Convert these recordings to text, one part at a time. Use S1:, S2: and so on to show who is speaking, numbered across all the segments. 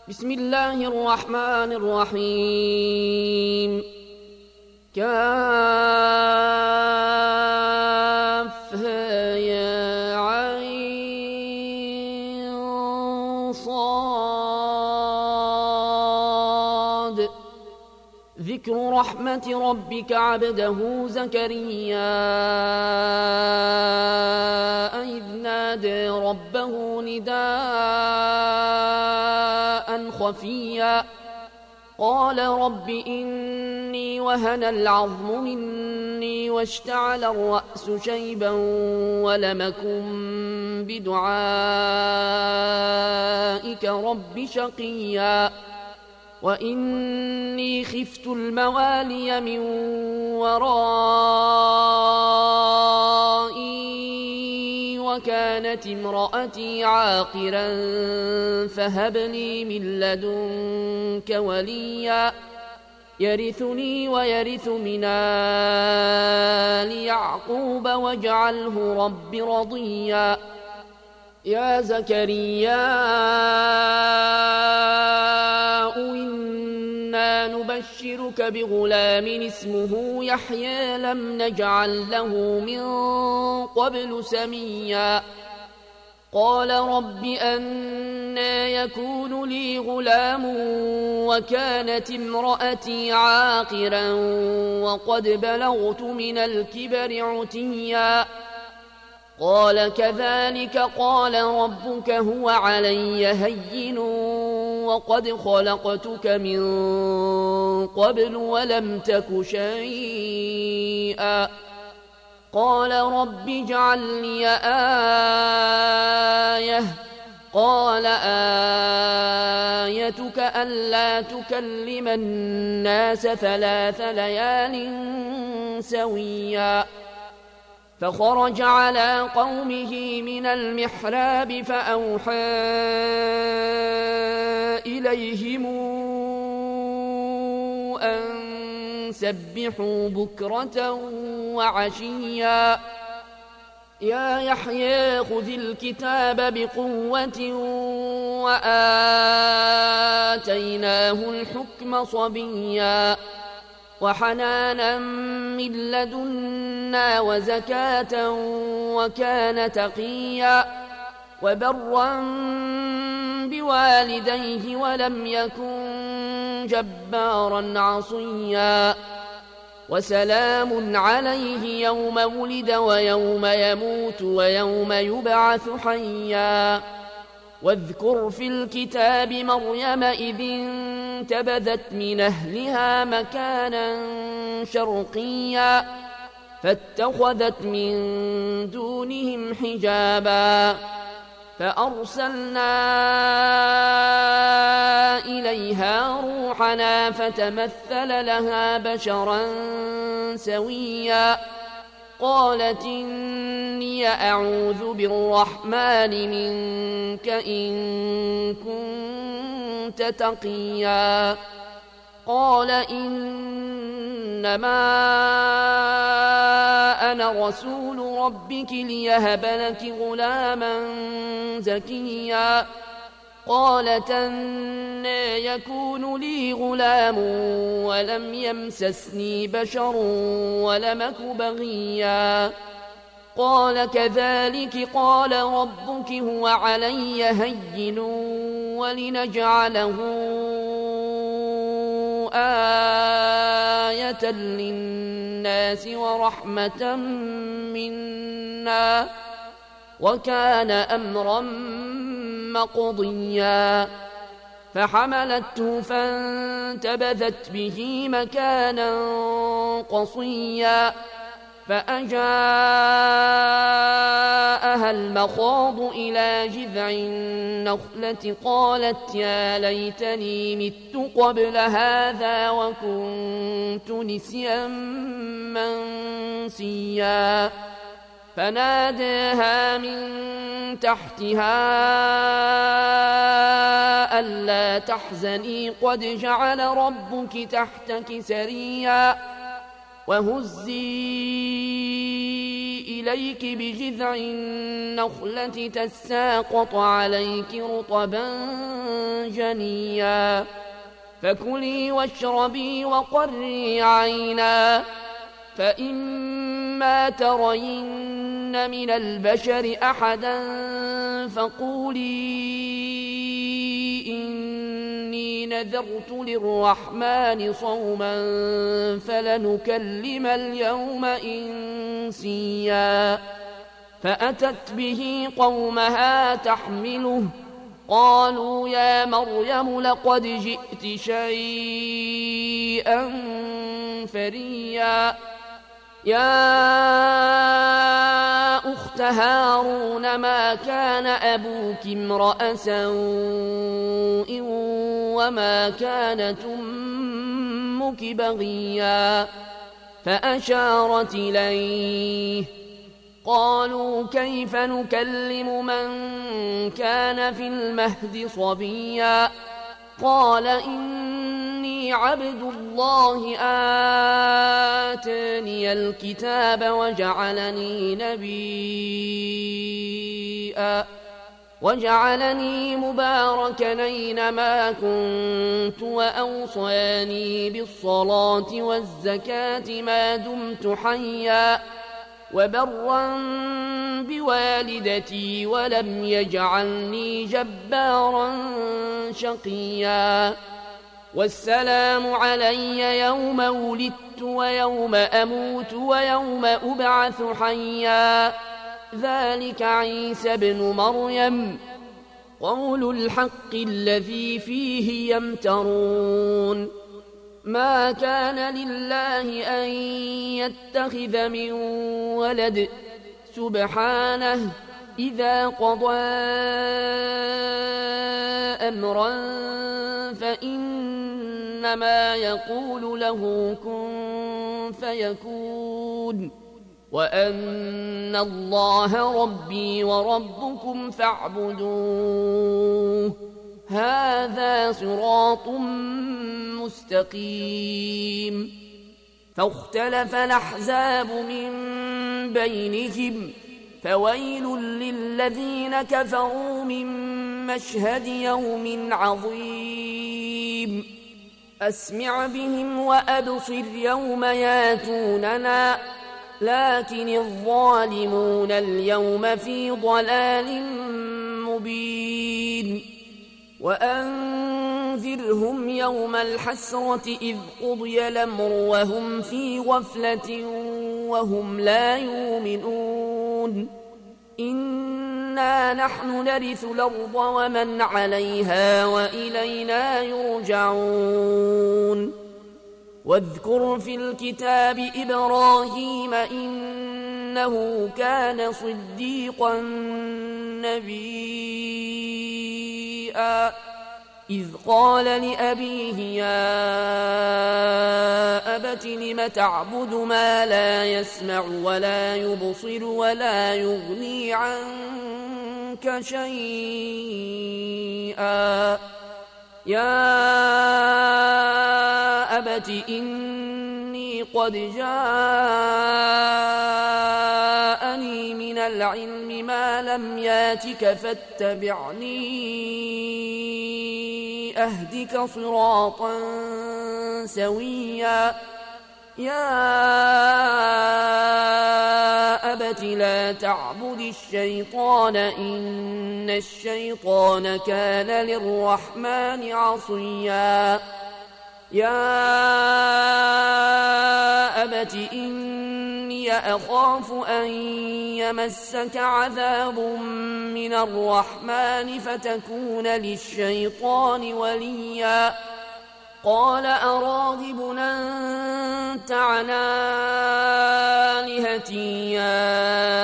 S1: بسم الله الرحمن الرحيم. كافها يا عين صاد. ذكر رحمة ربك عبده زكريا إذ نادى ربه نداء خفيا قال رب إني وهن العظم مني واشتعل الرأس شيبا ولم أكن بدعائك رب شقيا وإني خفت الموالي من ورائي وكانت امرأتي عاقرا فهب لي من لدنك وليا يرثني ويرث من آل يعقوب واجعله رب رضيا. يا زكريا إنا نبشرك بغلام اسمه يحيى لم نجعل له من قبل سميا قال رب أنى يكون لي غلام وكانت امرأتي عاقرا وقد بلغت من الكبر عتيا قال كذلك قال ربك هو علي هين وقد خلقتك من قبل ولم تك شيئا قال رب اجعل لي آية قال آيتك ألا تكلم الناس 3 ليال سويا فخرج على قومه من المحراب فأوحى إليهم أن سبحوا بكرة وعشيا يا يحيى خذ الكتاب بقوة وآتيناه الحكم صبيا وحنانا من لدنا وزكاة وكان تقيا وبرا بوالديه ولم يكن جبارا عصيا وسلام عليه يوم ولد ويوم يموت ويوم يبعث حيا واذكر في الكتاب مريم إذ انتبذت من أهلها مكانا شرقيا فاتخذت من دونهم حجابا فأرسلنا إليها روحنا فتمثل لها بشرا سويا قالت إني أعوذ بالرحمن منك إن كنت تقيا قال إنما أنا رسول ربك ليهب لك غلاما زكيا قالت أنى يكون لي غلام ولم يمسسني بشر ولم أك بغيا قال كذلك قال ربك هو علي هين ولنجعله آية للناس ورحمة منا وكان أمرا مقضيا فحملته فانتبذت به مكانا قصيا فأجاءها المخاض إلى جذع النخلة قالت يا ليتني مت قبل هذا وكنت نسيا منسيا فناداها من تحتها ألا تحزني قد جعل ربك تحتك سريا وهزي إليك بجذع النخلة تساقط عليك رطبا جنيا فكلي واشربي وقري عينا فإما ترين من البشر أحدا فقولي إني نذرت للرحمن صوما فلنكلم اليوم إنسيا فأتت به قومها تحمله قالوا يا مريم لقد جئت شيئا فريا يا أخت هارون ما كان أبوك امرأ سوء وما كانت أمك بغيا فأشارت إليه قالوا كيف نكلم من كان في المهد صبيا قال إني عبد الله آتاني الكتاب وجعلني مباركا أينما كنت وأوصاني بالصلاة والزكاة ما دمت حيا وبرا بوالدتي ولم يجعلني جبارا شقيا والسلام علي يوم ولدت ويوم أموت ويوم أبعث حيا ذلك عيسى بن مريم قول الحق الذي فيه يمترون ما كان لله أن يتخذ من ولد سبحانه إذا قضى أمرا فإنما يقول له كن فيكون وأن الله ربي وربكم فاعبدوه هذا صراط مستقيم فاختلف الأحزاب من بينهم فويل للذين كفروا من مشهد يوم عظيم أسمع بهم وأبصر يوم ياتوننا لكن الظالمون اليوم في ضلال مبين وأنذرهم يوم الحسرة إذ قضي الأمر وهم في غفلة وهم لا يؤمنون إنا نحن نرث الأرض ومن عليها وإلينا يرجعون واذكر في الكتاب إبراهيم إنه كان صديقا نبيا إذ قال لأبيه يا أبت لم تعبد ما لا يسمع ولا يبصر ولا يغني عنك شيئا يا أبت إني قد جاءني من العلم ما لم ياتك فاتبعني أهدك صراطا سويا يا أبت لا تعبد الشيطان إن الشيطان كان للرحمن عصيا يا أبت إني أخاف أن يمسك عذاب من الرحمن فتكون للشيطان وليا قال أراغب أنت عن آلهتي يا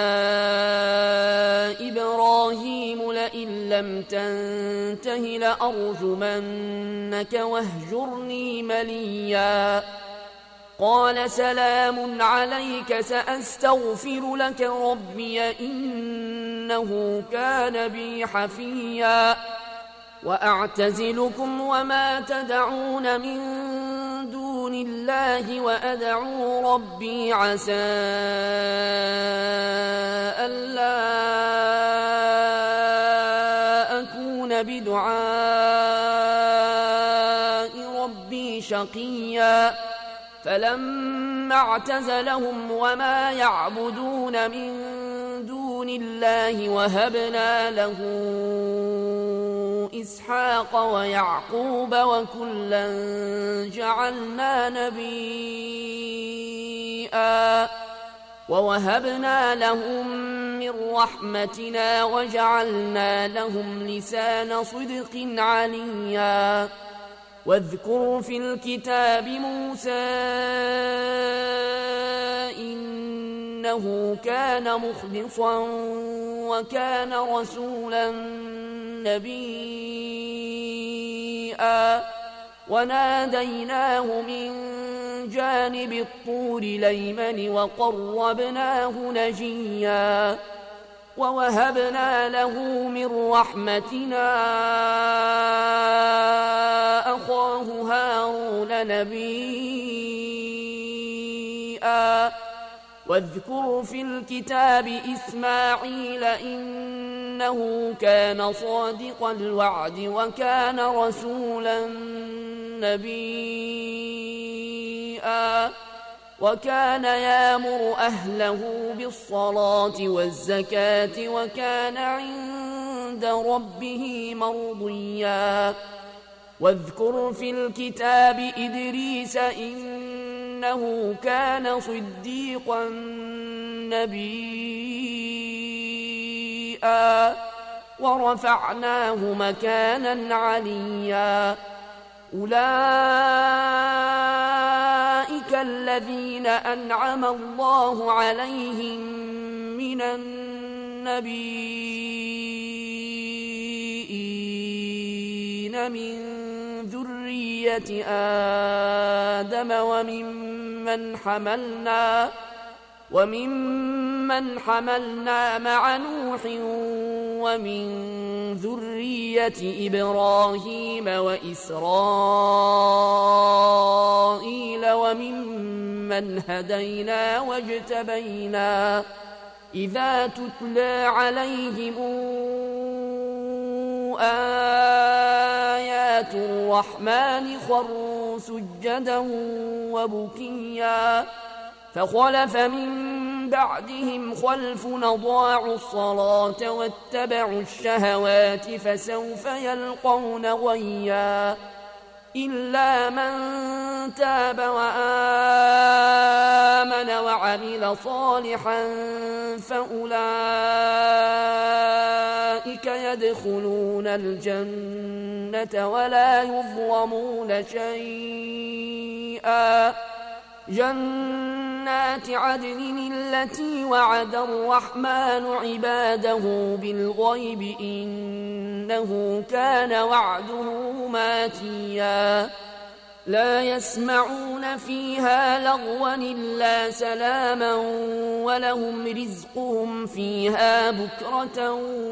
S1: إبراهيم لئن لم تنته لأرجمنك واهجرني مليا قال سلام عليك سأستغفر لك ربي إنه كان بي حفيا وأعتزلكم وما تدعون من دون الله وأدعو ربي عسى ألا أكون بدعاء ربي شقيا فلما اعتزلهم وما يعبدون من دون الله وهبنا له إسحاق ويعقوب وكلا جعلنا نبيا ووهبنا لهم من رحمتنا وجعلنا لهم لسان صدق عليا واذكر في الكتاب موسى إنه كان مخلصا وكان رسولا نبيا وناديناه من جانب الطور الأيمن وقربناه نجيا ووهبنا له من رحمتنا أخاه هارون نبيا واذكر في الكتاب إسماعيل إنه كان صادق الوعد وكان رسولا نبيا وكان يامر أهله بالصلاة والزكاة وكان عند ربه مرضيا واذكر في الكتاب إدريس إنه كان صديقا نبيا ورفعناه مكانا عليا أولئك الذين أنعم الله عليهم من النبيين من ذرية آدم وممن حملنا مع نوح ومن ذرية إبراهيم وإسرائيل وممن هدينا واجتبينا إذا تتلى عليهم آيات الرحمن خروا سجدا وبكيا فخلف من بعدهم خلف أضاعوا الصلاة واتبعوا الشهوات فسوف يلقون غيا إلا من تاب وآمن وعمل صالحا فأولئك يدخلون الجنة ولا يظلمون شيئا جنات عدن التي وعد الرحمن عباده بالغيب إنه كان وعده ماتيا لا يسمعون فيها لغوا إلا سلاما ولهم رزقهم فيها بكرة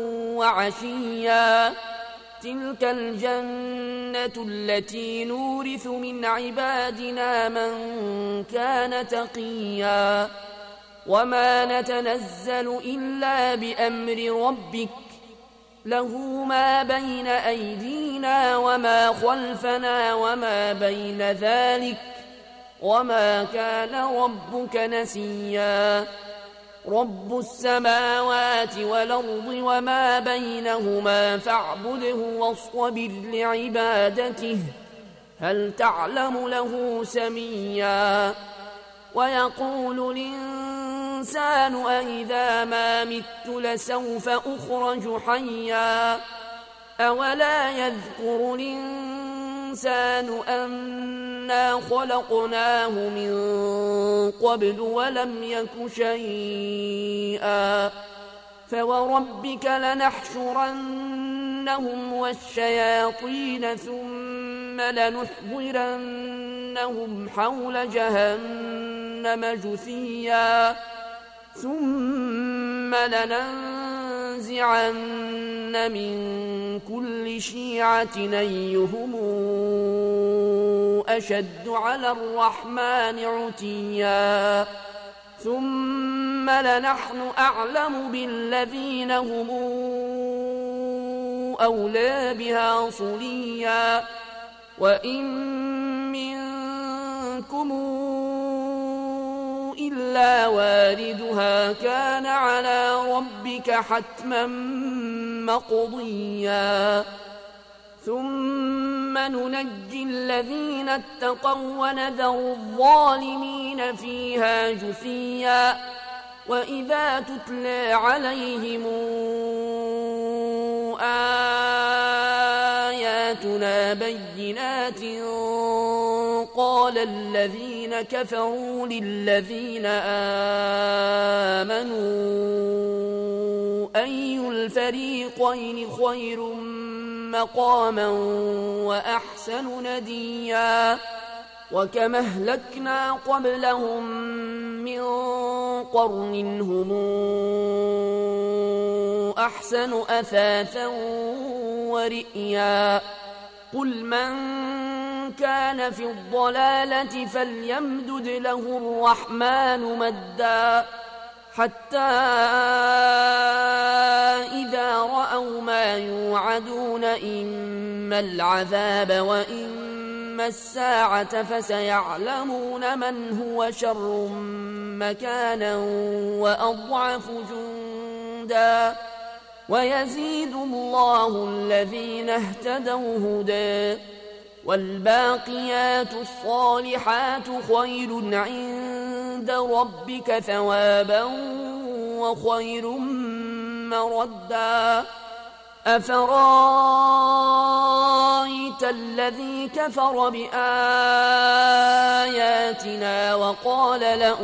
S1: وعشيا تلك الجنة التي نورث من عبادنا من كان تقيا وما نتنزل إلا بأمر ربك له ما بين أيدينا وما خلفنا وما بين ذلك وما كان ربك نسيا رب السماوات والأرض وما بينهما فاعبده واصطبر لعبادته هل تعلم له سميا ويقول الإنسان أإذا ما مت لسوف أخرج حيا أولا يذكر الإنسان أنا خلقناه من قبل ولم يك شيئا فوربك لنحشرنهم والشياطين ثم لنحضرنهم حول جهنم جثيا ثم لننزعن لننزعن من كل شيعة أيهم أشد على الرحمن عتيا ثم لنحن أعلم بالذين هم أولى بها صليا وإن منكم إلا واردها كان على ربك حتما مقضيا ثم ننجي الذين اتقوا ونذر الظالمين فيها جثيا وإذا تتلى عليهم آياتنا بينات قال الذين كفروا للذين آمنوا أي الفريقين خير مقاما وأحسن نديا وكم أهلكنا قبلهم من قرن هم أحسن أثاثا ورئيا قل من كان في الضلالة فليمدد له الرحمن مدا حتى إذا رأوا ما يوعدون إما العذاب وإما الساعة فسيعلمون من هو شر مكانا وأضعف جندا ويزيد الله الذين اهتدوا هدى والباقيات الصالحات خير عند ربك ثوابا وخير مردا أفرايت الذي كفر بآياتنا وقال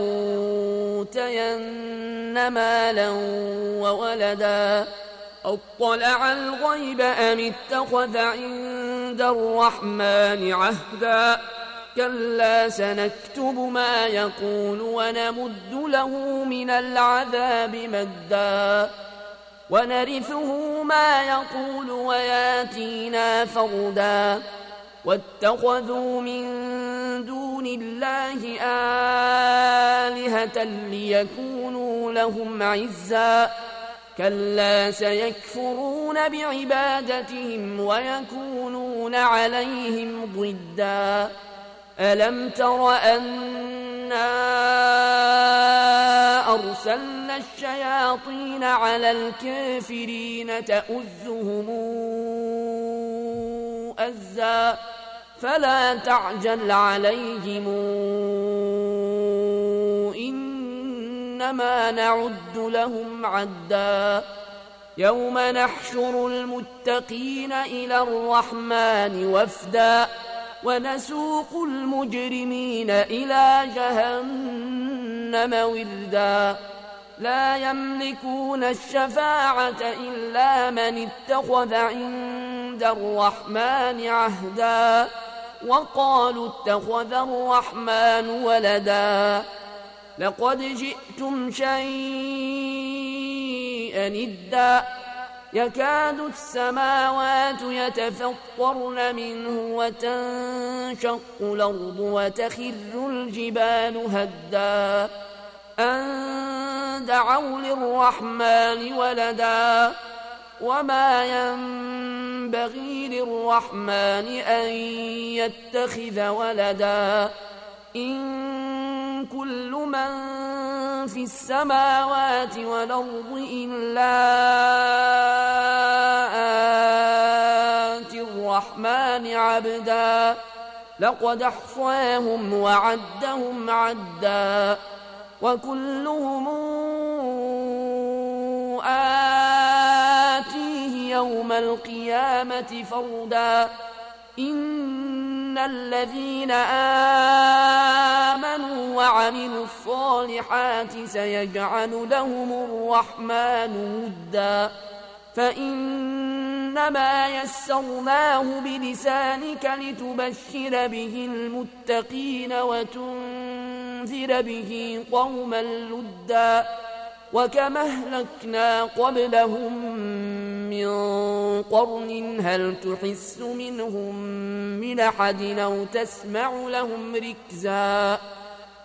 S1: لأوتين مالا وولدا أطلع الغيب أم اتخذ عند الرحمن عهدا كلا سنكتب ما يقول ونمد له من العذاب مدا ونرثه ما يقول وياتينا فردا واتخذوا من دون الله آلهة ليكونوا لهم عزا كلا سيكفرون بعبادتهم ويكونون عليهم ضدا ألم تر أنا أرسلنا الشياطين على الكافرين تؤزهم أزا فلا تعجل عليهم إنما نعد لهم عدا يوم نحشر المتقين إلى الرحمن وفدا ونسوق المجرمين إلى جهنم وردا لا يملكون الشفاعة إلا من اتخذ عند الرحمن عهدا وقالوا اتخذ الرحمن ولدا لقد جئتم شيئا إدا يكاد السماوات يتفطرن منه وتنشق الأرض وتخر الجبال هدا أن دعوا للرحمن ولدا وما ينبغي للرحمن أن يتخذ ولدا إن كل من في السماوات والأرض إلا آتي الرحمن عبدا لقد أحصاهم وعدهم عدا وكلهم آتيه يوم القيامة فردا إن الذين آمنوا وعملوا الصالحات سيجعل لهم الرحمن ودا فإنما يسرناه بلسانك لتبشر به المتقين وتنذر به قوما لدا وكما أهلكنا قبلهم من قرن هل تحس منهم من أحد أو تسمع لهم ركزا